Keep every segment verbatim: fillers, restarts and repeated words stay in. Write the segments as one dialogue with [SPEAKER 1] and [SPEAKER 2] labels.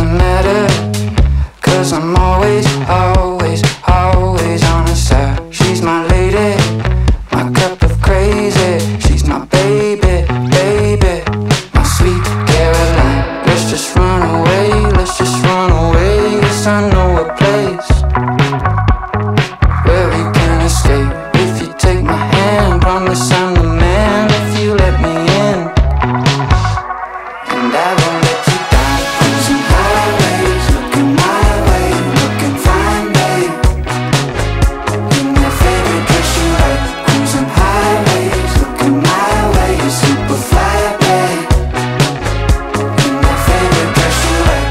[SPEAKER 1] doesn't matter, 'cause I'm always, always, always on her side. She's my lady, my cup of crazy. She's my baby, baby, my sweet Caroline. Let's just run away, let's just run away. Yes, I know a place where we can escape. If you take my hand, promise I'm the man. If you let me in, and I won't let you down. Cruising highways, looking my way, looking fine, babe. In that favorite dress you like. Cruising highways, looking my way, you're super fly, babe. In that favorite dress you like.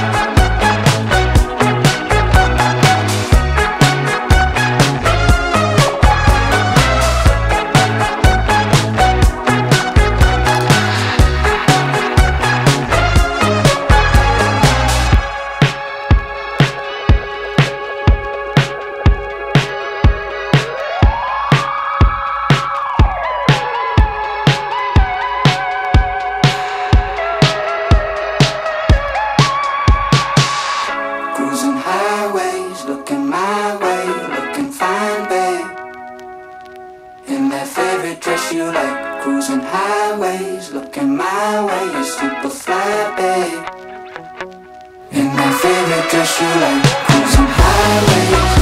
[SPEAKER 1] Cruising highways, looking my way, looking fine, babe. In that favorite dress you like. Cruising highways, looking my way, you're super fly, babe. In that favorite dress you like. Cruising highways.